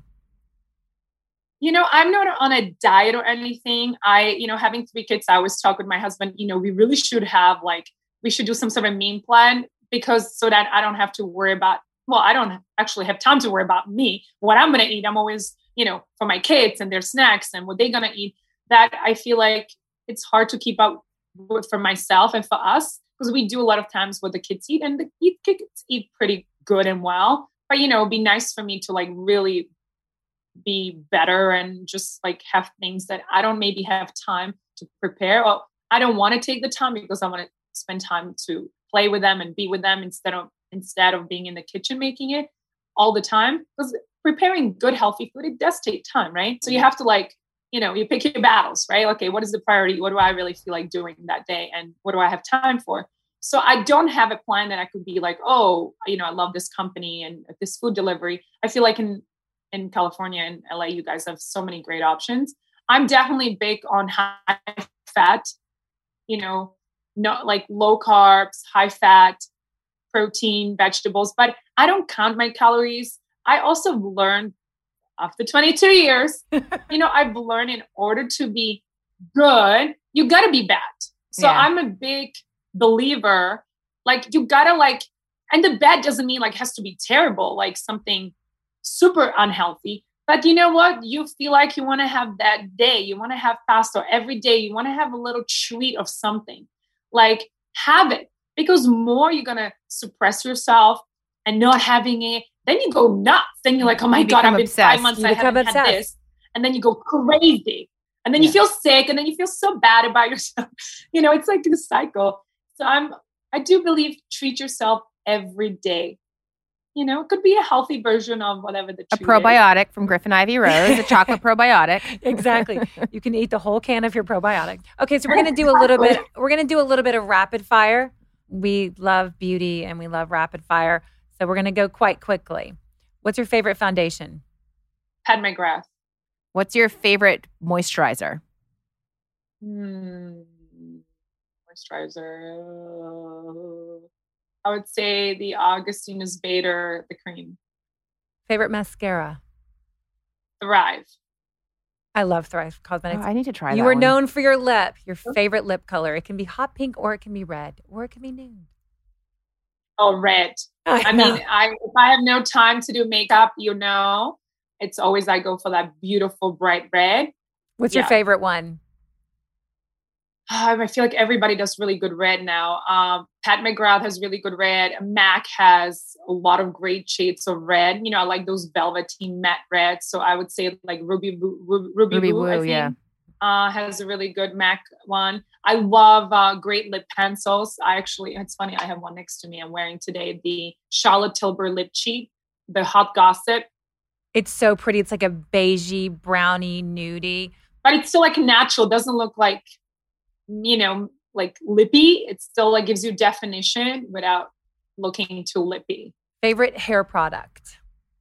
You know, I'm not on a diet or anything. I, you know, having three kids, I always talk with my husband, you know, we really should have like, we should do some sort of meal plan, because so that I don't have to worry about, well, I don't actually have time to worry about me, what I'm going to eat. I'm always, you know, for my kids and their snacks and what they're going to eat. That I feel like it's hard to keep up with for myself and for us, because we do a lot of times what the kids eat, and the kids eat pretty good and well. But, you know, it'd be nice for me to like really be better and just like have things that I don't maybe have time to prepare, or I don't want to take the time because I want to spend time to play with them and be with them instead of instead of being in the kitchen making it all the time. Because preparing good, healthy food, it does take time, right? So you have to like, you know, you pick your battles, right? Okay, what is the priority? What do I really feel like doing that day? And what do I have time for? So I don't have a plan that I could be like, oh, you know, I love this company and this food delivery. I feel like in in California and L A, you guys have so many great options. I'm definitely big on high fat, you know, not like low carbs, high fat, protein, vegetables, but I don't count my calories. I also learned after twenty-two years, you know, I've learned in order to be good, you got to be bad. So yeah. I'm a big believer, like you got to like, and the bad doesn't mean like has to be terrible, like something super unhealthy. But you know what? You feel like you want to have that day. You want to have pasta every day. You want to have a little treat of something. Like have it, because more you're going to suppress yourself and not having it. Then you go nuts. Then you're like, oh my
you
God, I've been
obsessed.
five months,
you
I haven't
obsessed.
had this. And then you go crazy. And then yeah. you feel sick. And then you feel so bad about yourself. You know, it's like a cycle. So I'm, I do believe treat yourself every day. You know, it could be a healthy version of whatever the
a
treat
probiotic
is.
from Griffin Ivy Rose, a chocolate probiotic.
Exactly. You can eat the whole can of your probiotic. Okay, so we're gonna do a little bit. We're gonna do a little bit of rapid fire. We love beauty and we love rapid fire, so we're gonna go quite quickly. What's your favorite foundation?
Padme McGrath.
What's your favorite moisturizer?
Hmm. Moisturizer. I would say the Augustinus Bader, the cream.
Favorite mascara?
Thrive.
I love Thrive Cosmetics.
Oh, I need to try
you
that
are
one.
known for your lip, your favorite lip color. It can be hot pink or it can be red or it can be nude.
Oh, red.
I,
I mean, I if I have no time to do makeup, you know, it's always I go for that beautiful bright red.
What's
Yeah.
your favorite one?
I feel like everybody does really good red now. Um, Pat McGrath has really good red. MAC has a lot of great shades of red. You know, I like those velveteen matte reds. So I would say like Ruby Woo, Ruby,
Ruby
Woo,
Woo,
I think,
yeah.
uh, has a really good MAC one. I love uh, great lip pencils. I actually, it's funny, I have one next to me. I'm wearing today the Charlotte Tilbury Lip Cheat, the Hot Gossip.
It's so pretty. It's like a beigey, brownie, nudie.
But it's still like natural. It doesn't look like, you know, like lippy. It still like gives you definition without looking too lippy.
Favorite hair product?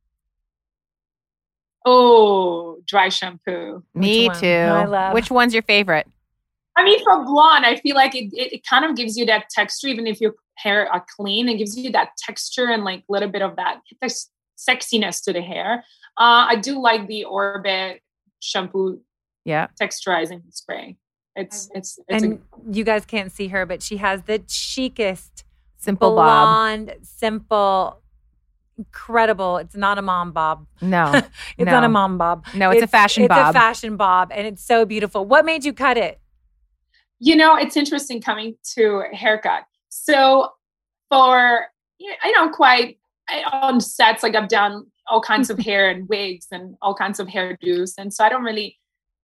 Oh, dry shampoo.
Me
one?
too.
I love-
Which one's your favorite?
I mean, for blonde, I feel like it, it, it kind of gives you that texture, even if your hair are clean, it gives you that texture and like a little bit of that sexiness to the hair. Uh, I do like the Orbit shampoo
Yeah.
texturizing spray. It's, it's, it's,
And
a,
you guys can't see her, but she has the chicest
Simple bob.
blonde, simple, incredible. It's not a mom bob.
No.
It's
no.
not a mom bob.
No, it's a fashion
it's
bob.
It's a fashion bob, and it's so beautiful. What made you cut it?
you know, it's interesting coming to a haircut. So for, you know, quite on sets, like I've done all kinds of hair and wigs and all kinds of hairdos. And so I don't really,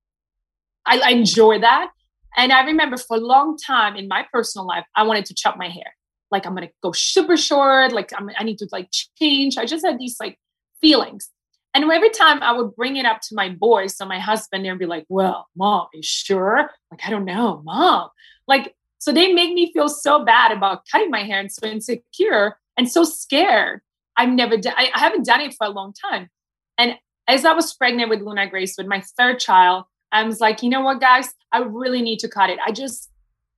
I, I enjoy that. And I remember for a long time in my personal life, I wanted to chop my hair. Like, I'm going to go super short. Like, I'm, I need to like change. I just had these like feelings. And every time I would bring it up to my boys, so my husband, they'd be like, well, mom, are you sure? Like, I don't know, mom. Like, so they make me feel so bad about cutting my hair and so insecure and so scared. I've never done, I, I haven't done it for a long time. And as I was pregnant with Luna Grace, with my third child, I was like, you know what, guys, I really need to cut it. I just,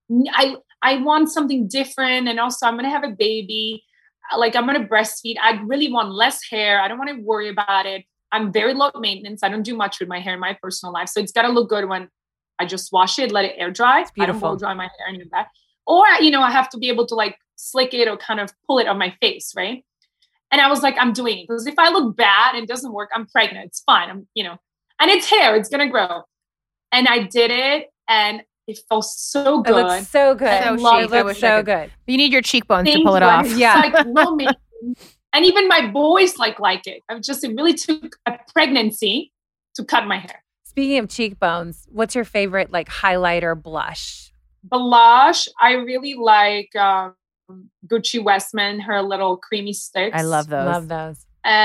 I, I want something different. And also I'm going to have a baby. Like, I'm going to breastfeed. I really want less hair. I don't want to worry about it. I'm very low maintenance. I don't do much with my hair in my personal life. So it's got to look good when I just wash it, let it air dry.
It's beautiful.
I don't blow dry my hair any of that. Or, you know, I have to be able to like slick it or kind of pull it on my face, right? And I was like, I'm doing it. Because if I look bad and it doesn't work, I'm pregnant. It's fine. I'm, you know, and it's hair. It's going to grow. And I did it. And it felt so good.
It looks so good.
So
I
chic.
love
I
it.
wish I
So
could-
good.
You need your cheekbones
Thank
to pull it
you.
off.
It's
Yeah.
like low maintenance. And even my boys like like it. I just, it really took a pregnancy to cut my hair.
Speaking of cheekbones, what's your favorite like highlighter blush?
Blush, I really like um, Gucci Westman, her little creamy sticks.
I love those.
Love those.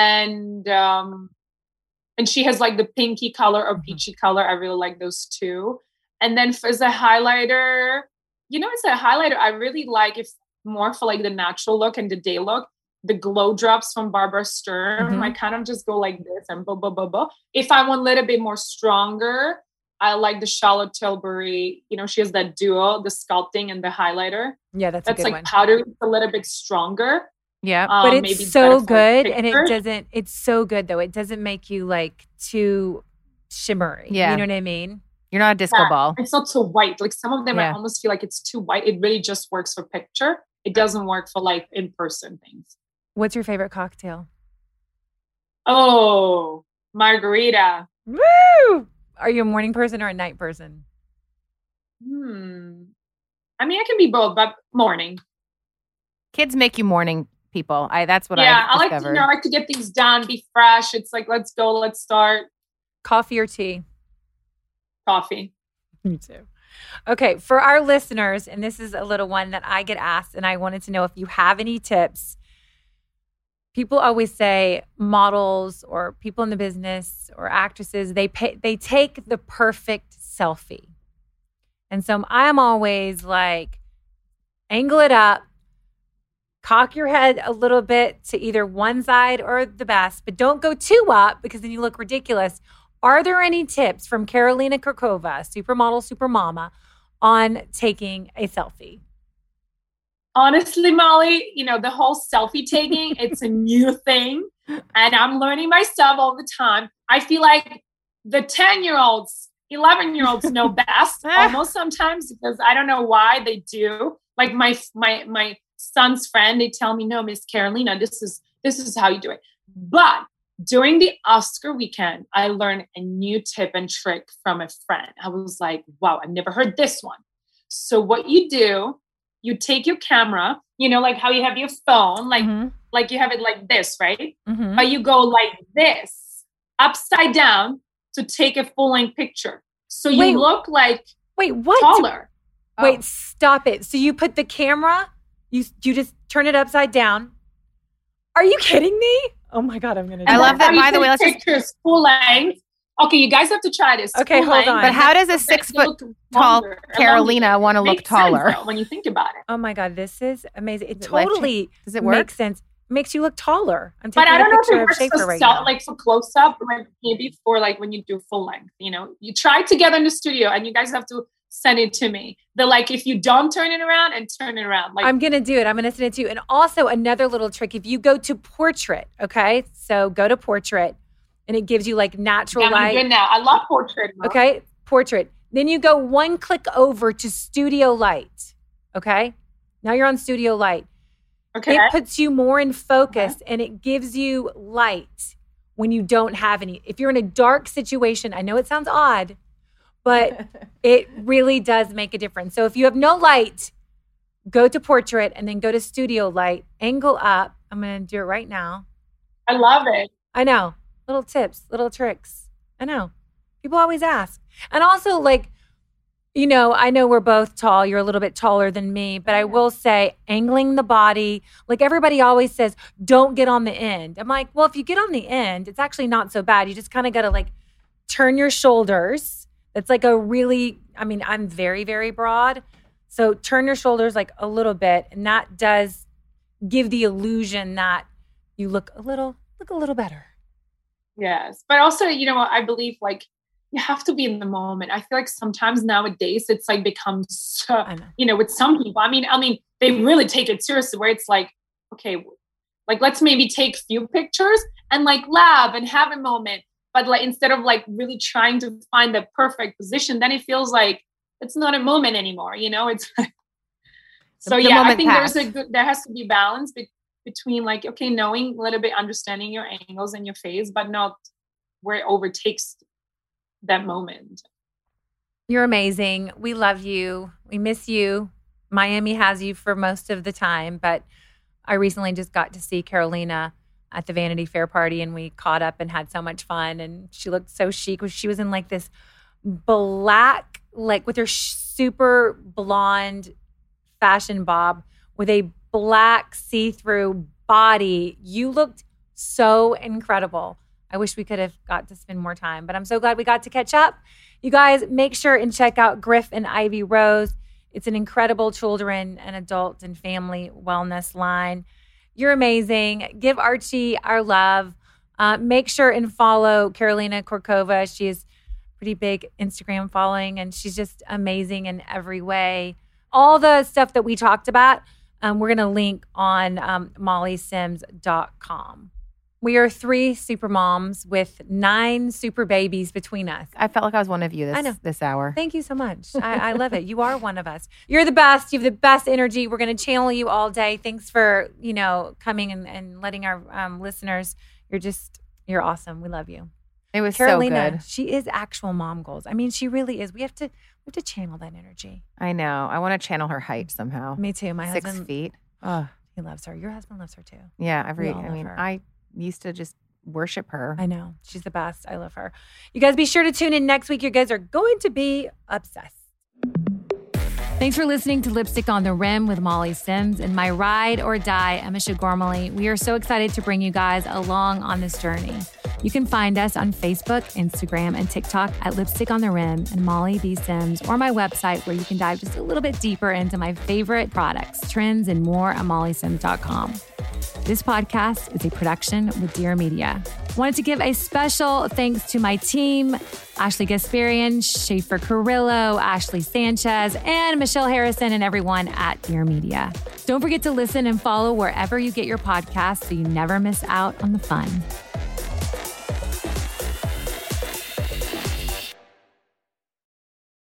And um, and she has like the pinky color or
Mhm.
peachy color. I really like those too. And then for, as a highlighter, you know, as a highlighter, I really like, if more for like the natural look and the day look, the glow drops from Barbara Sturm.
Mhm.
I kind of just go like this and blah, blah, blah, blah. If I want a little bit more stronger, I like the Charlotte Tilbury. You know, she has that duo, the sculpting and the highlighter.
Yeah, that's,
That's
a good
like
one.
powder, a little bit stronger.
Yeah.
Um,
But
maybe
it's so
better for
good, and it
picture.
doesn't. It's so good though. It doesn't make you like too shimmery.
Yeah.
You know what I mean?
You're not a disco
Yeah.
ball.
It's not too white. Like some of them, I
Yeah.
almost feel like it's too white. It really just works for picture. It doesn't work for like in-person things.
What's your favorite cocktail?
Oh, margarita.
Woo! Are you a morning person or a night person?
Hmm. I mean, I can be both, but morning.
Kids make you morning people. I that's what
yeah,
I've
I like to,
discovered.
you know, I like to get things done, be fresh. It's like, let's go, let's start.
Coffee or tea?
Coffee.
Me too. Okay, for our listeners, and this is a little one that I get asked, and I wanted to know if you have any tips. People always say models or people in the business or actresses, they pay, they take the perfect selfie. And so I'm always like, angle it up, cock your head a little bit to either one side or the best, but don't go too up because then you look ridiculous. Are there any tips from Karolina Kurkova, supermodel, supermama, on taking a selfie?
Honestly, Molly, you know, the whole selfie taking, it's a new thing. And I'm learning myself all the time. I feel like the ten-year-olds, eleven-year-olds know best almost sometimes because I don't know why they do. Like my my my son's friend, they tell me, no, Miss Karolina, this is this is how you do it. But during the Oscar weekend, I learned a new tip and trick from a friend. I was like, wow, I've never heard this one. So what you do, you take your camera, you know, like how you have your phone, like,
Mhm.
like you have it like this, right?
Mhm.
But you go like this, upside down to take a full length picture. So you
Wait.
look like
Wait, what?
taller.
Wait,
Oh.
stop it. So you put the camera, you you just turn it upside down. Are you kidding me? Oh my God, I'm gonna do
I love
that.
that.
How you
By the way,
take
let's just-
pictures full length. Okay, you guys have to try this.
Okay,
Full
hold
length,
on.
But how does a
that
six
you
foot
look
tall
longer,
Carolina want to look
Makes sense,
taller?
though, when you think about it.
Oh my God, this is amazing. It
Is it life
totally
Does it work?
makes sense. Makes you look taller. I'm
But
taking
I
a
don't know if
picture
it
of
works
Schaefer
for
right
self,
now.
like for close up, like maybe for like when you do full length. You know, you try it together in the studio, and you guys have to send it to me. The like if you don't turn it around and turn it around, like
I'm gonna do it. I'm gonna send it to you. And also another little trick: if you go to portrait, okay, so go to portrait, and it gives you like natural
yeah, I'm
light.
good now. I love portrait mode.
Okay, portrait. Then you go one click over to studio light. Okay, now you're on studio light.
Okay.
It puts you more in focus and it gives you light when you don't have any. If you're in a dark situation, I know it sounds odd, but it really does make a difference. So if you have no light, go to portrait and then go to studio light, angle up. I'm going to do it right now.
I love it.
I know. Little tips, little tricks. I know. People always ask. And also, like, you know, I know we're both tall. You're a little bit taller than me, but I will say angling the body, like everybody always says, don't get on the end. I'm like, well, if you get on the end, it's actually not so bad. You just kind of got to like turn your shoulders. It's like a really, I mean, I'm very, very broad. So turn your shoulders like a little bit. And that does give the illusion that you look a little, look a little better.
Yes. But also, you know, I believe like you have to be in the moment. I feel like sometimes nowadays it's like becomes, so,
I know.
you know, with some people, I mean, I mean, they really take it seriously where it's like, okay, like let's maybe take few pictures and like laugh and have a moment. But like, instead of like really trying to find the perfect position, then it feels like it's not a moment anymore. You know, it's like, so
The- the
yeah, I
moment
think
passed.
there's a good, there has to be balance be- between like, okay, knowing a little bit, understanding your angles and your face, but not where it overtakes that moment.
You're amazing. We love you. We miss you. Miami has you for most of the time, but I recently just got to see Carolina at the Vanity Fair party and we caught up and had so much fun and she looked so chic. She was in like this black, like with her sh- super blonde fashion bob with a black see-through body. You looked so incredible. I wish we could have got to spend more time, but I'm so glad we got to catch up. You guys, make sure and check out Griff and Ivy Rose. It's an incredible children and adult and family wellness line. You're amazing. Give Archie our love. Uh, make sure and follow Carolina Corcova. She has pretty big Instagram following, and she's just amazing in every way. All the stuff that we talked about, um, we're going to link on um, molly sims dot com. We are three super moms with nine super babies between us.
I felt like I was one of you this
I know.
this hour.
Thank you so much. I, I love it. You are one of us. You're the best. You have the best energy. We're going to channel you all day. Thanks for, you know, coming and, and letting our um, listeners, you're just, you're awesome. We love you.
It was
Carolina,
so good.
she is actual mom goals. I mean, she really is. We have to, we have to channel that energy.
I know. I want to channel her height somehow.
Me too. My
Six
husband,
feet. Oh,
he loves her. Your husband loves her too.
yeah. Every.
all
I
love
mean,
her.
I used to just worship her.
I know. She's the best. I love her. You guys be sure to tune in next week. You guys are going to be obsessed. Thanks for listening to Lipstick on the Rim with Molly Sims and my ride or die, Emma Shagormally. We are so excited to bring you guys along on this journey. You can find us on Facebook, Instagram, and TikTok at Lipstick on the Rim and Molly B. Sims, or my website where you can dive just a little bit deeper into my favorite products, trends, and more at molly sims dot com. This podcast is a production with Dear Media. Wanted to give a special thanks to my team, Ashley Gasparian, Schaefer Carrillo, Ashley Sanchez, and Michelle Harrison, and everyone at Dear Media. Don't forget to listen and follow wherever you get your podcasts so you never miss out on the fun.